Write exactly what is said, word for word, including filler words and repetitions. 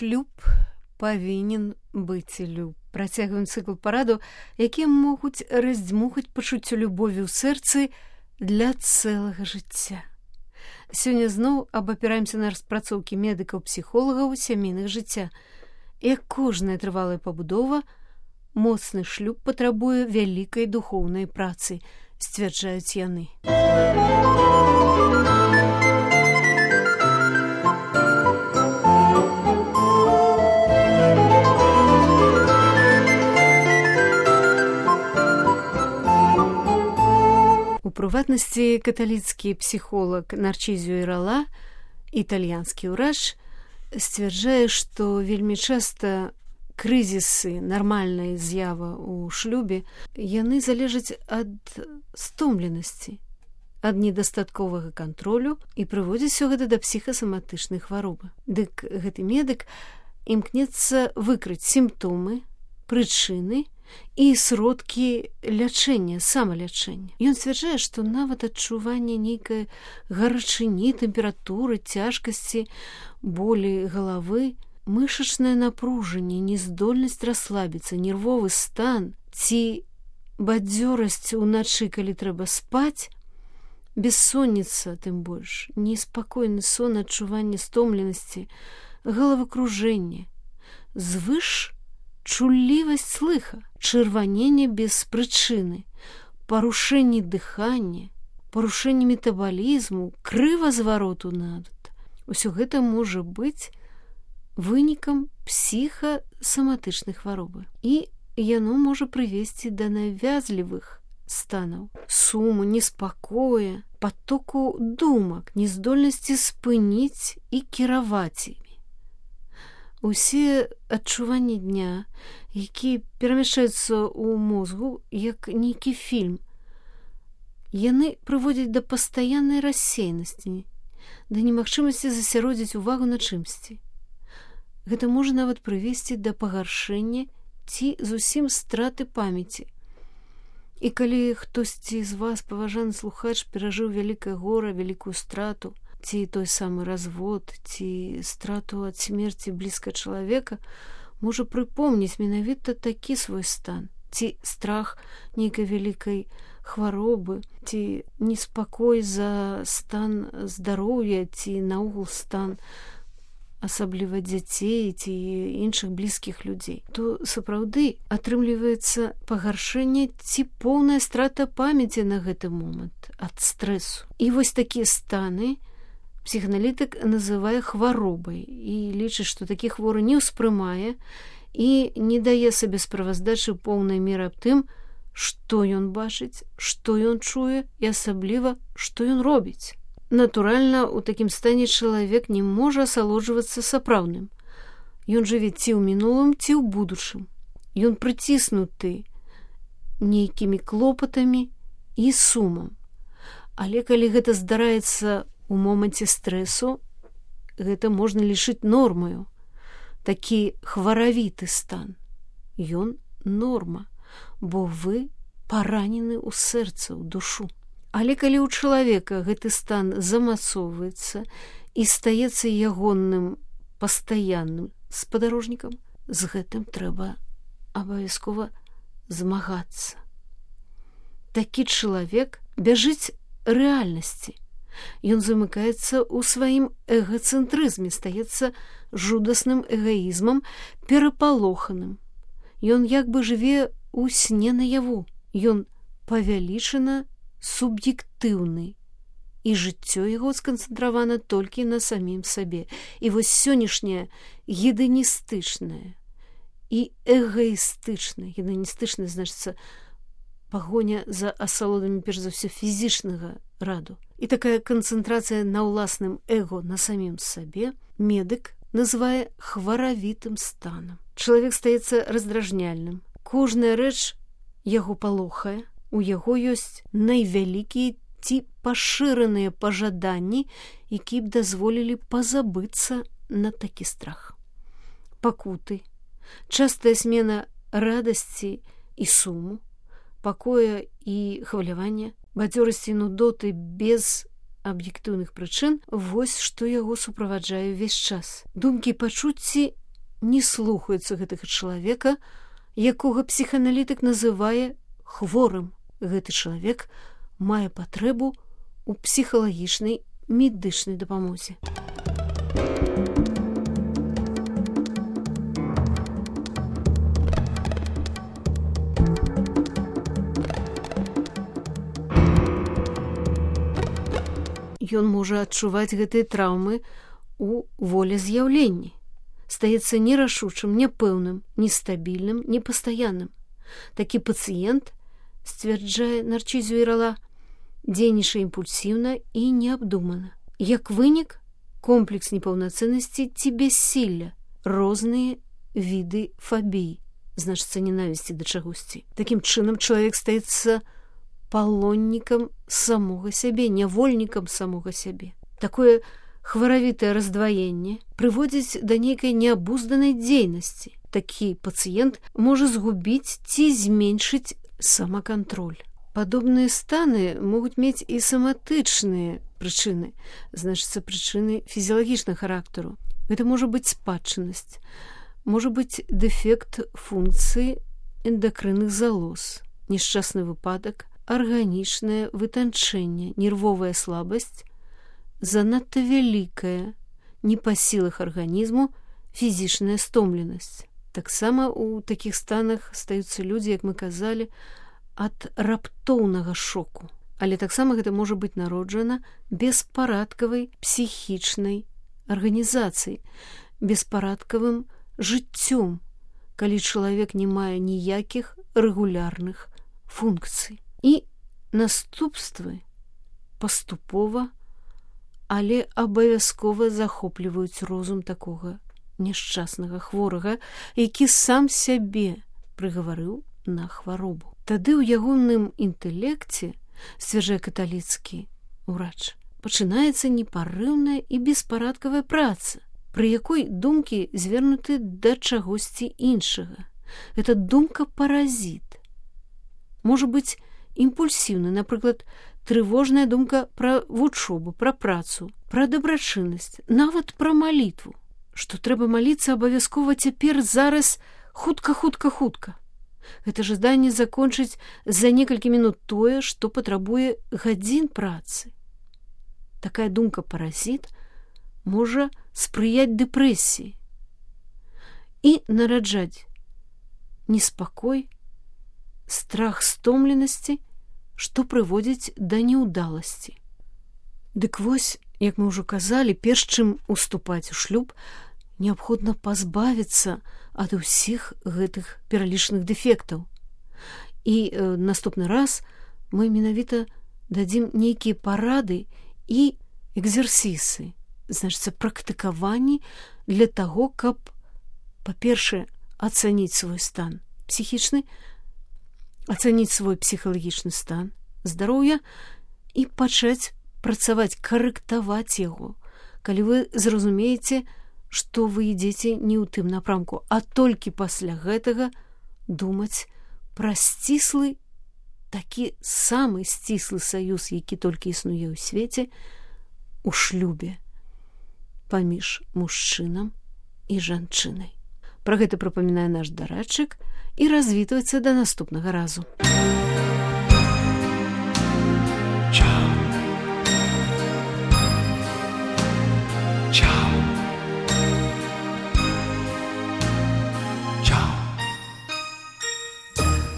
шлюб павінен быць люб. Працягваем цыкл параду, якія могуць раздзьмухаць пачуццё любові ў сэрцы для цэлага жыцця. Сёння зноў абапіраемся на распрацоўкі медыкаў-псіхолагаў сямейных жыцця. Як кожная трывалая пабудова, моцны шлюб патрабуе вялікай духоўнай працы, сцвярджаюць яны. У прыватнасці каталіцкі псіхолог Нарчізіо Ірала, італьянскі ўрач, сцвярджае, што вельмі часта крызісы, нармальная з'ява ў шлюбе, яны залежаць ад стомленасці, ад недастатковага кантролю і прыводзіць усё гэта да псіхасаматычнай хваробы. Дык гэты медык імкнецца выкрыць сімптомы, прычыны і сродкі лячэння, самалячэння. Ён сцвярджае, што нават адчуванне нейкай гарачыні, тэмпературы, цяжкасці, болі галавы, мышачнае напружанне, нездольнасць расслабіцца, нервовы стан ці бадзёрасць уначы, калі трэба спаць, бессонніца, тым больш, неспакойны сон, адчуванне стомленасці, галавакружэнне, звыш чуллівасць слыха, чырваненне без прычыны, парушэнне дыхання, парушэнне метабалізму, крывазвароту нават. Усё гэта можа быць вынікам псіхасаматычнай хваробы. І яно можа прывесці да навязлівых станаў суму, неспакоя, патоку думак, нездольнасці спыніць і кіраваць імі. Усе адчуванні дня, які перамяшчаюцца ў мозгу, як нейкі фільм, яны прыводзяць да пастаяннай рассеянасці, да немагчымасці засяродзіць увагу на чымсьці. Гэта можа нават прывесці да пагаршэння ці зусім страты памяці. І калі хтосьці з вас, паважаны слухач, перажыў вялікае гора, вялікую страту, ці той самы развод, ці страту ад смерці блізка чалавека, можа прыпомніць менавіта такі свой стан, ці страх нейкай вялікай хваробы, ці неспакой за стан здароўя, ці наогул стан асабліва дзяцей ці іншых блізкіх людзей, то сапраўды атрымліваецца пагаршэнне ці поўная страта памяці на гэты момант ад стрэсу. І вось такія станы псіханалітык называе хваробай і лічыць, што такі хворы не ўспрымае і не дае сабе справаздачы поўнай меры аб тым, што ён бачыць, што ён чуе і асабліва, што ён робіць. Натуральна, у такім стане чалавек не можа асалоджвацца сапраўдным. Ён жыве ці ў мінулым, ці ў будучым. Ён прыціснуты нейкімі клопатамі і сумам. Але калі гэта здараецца у моманце стрэсу, гэта можна лічыць нормаю. Такі хваравіты стан. Ён норма, бо вы паранены ў сэрца, ў душу. Але калі ў чалавека гэты стан замацоўваецца і стаецца ягонным пастаянным спадарожнікам, з гэтым трэба абавязкова змагацца. Такі чалавек бяжыць рэальнасці. Ён замыкаецца ў сваім эгацэнтрызме, стаецца жудасным эгаізмам, перапалоханым. Ён як бы жыве ў сне наяву. Ён павялічана суб'ектыўны, і жыццё яго сканцэнтравана толькі на самім сабе. І вось сённяшняе геданістычнае і эгоістычнае, геданістычнае, значыцца, пагоня за асалодамі, перш за ўсё, фізічнага раду. І такая канцэнтрацыя на ўласным эго, на самім сабе, медык называе хваравітым станам. Чалавек стаецца раздражняльным. Кожная рэч яго палохае, у яго ёсць найвялікія ці пашыраныя пажаданні, якія б дазволілі пазабыцца на такі страх. Пакуты, частая смена радасці і суму, пакоя і хвалявання, бадзёрасці і нудоты без аб'ектыўных прычын, вось што яго суправаджае ўвесь час. Думкі і пачуцці не слухаюцца гэтага чалавека, якога псіхааналітык называе хворым. Гэты чалавек мае патрэбу ў псіхалагічнай медычнай дапамозе. Ён можа адчуваць гэтыя траўмы у волез'яўленні. Стаецца нерашучым, няпэўным, нестабільным, непастаянным. Такі пацыент, сцвярджае Нарчызіо Ірала, дзейнічае імпульсіўна і неабдумана. Як вынік, комплекс непаўнацэннасці ці бяссілля, розныя віды фабій, значыцца ненавісці да чагосьці. Такім чынам чалавек стаецца палоннікам самога сябе, нявольнікам самога сябе. Такое хваравітае раздваенне прыводзіць да нейкай неабузданай дзейнасці. Такі пацыент можа згубіць ці зменшыць самакантроль. Падобныя станы могуць мець і саматычныя прычыны, значыцца прычыны фізіялагічнага характару. Гэта можа быць спадчыннасць, можа быць дэфект функцыі эндакрынных залоз, нешчасны выпадак, арганічнае вытанчэнне, нервовая слабасць, занадта вялікая, не па сілах арганізму, фізічная стомленасць. Таксама ў такіх станах стаюцца людзі, як мы казалі, ад раптоўнага шоку. Але таксама гэта можа быць народжана беспарадкавай псіхічнай арганізацыяй, беспарадкавым жыццём, калі чалавек не мае ніякіх рэгулярных функцый. І наступствы паступова, але абавязкова захопліваюць розум такога няшчаснага хворага, які сам сябе прыгаварыў на хваробу. Тады ў ягоным інтэлекце, сцвярджае каталіцкі ўрач, пачынаецца непарыўная і беспарадкавая праца, пры якой думкі звернуты да чагосьці іншага. Гэта думка-паразіт. Можа быць імпульсіўна, напрыклад, трывожная думка пра вучобу, пра працу, пра дабрачыннасць, нават пра малітву, што трэба маліцца абавязкова цяпер, зараз, хутка, хутка, хутка. Гэта жаданне закончыць за некалькі мінут тое, што патрабуе гадзін працы. Такая думка-паразіт можа спрыяць дэпрэсіі і нараджаць неспакой, страх стомленасці, што прыводзіць да няўдаласці. Дык вось, як мы ўжо казалі, перш чым уступаць у шлюб, неабходна пазбавіцца ад усіх гэтых пералічаных дэфектаў. І э, наступны раз мы менавіта дадзім нейкія парады і экзерсісы, значыцца практыкаванні для таго, каб, па-першае, ацаніць свой стан псіхічны, ацаніць свой псіхалагічны стан здароўя і пачаць працаваць, карэктаваць яго, калі вы зразумееце, што вы ідзеце не ў тым напрамку, а толькі пасля гэтага думаць пра сціслы, такі самы сціслы саюз, які толькі існуе ў свеце, у шлюбе паміж мужчынам і жанчынай. Пра гэта прапамінае наш дарадчык і развітваецца да наступнага разу.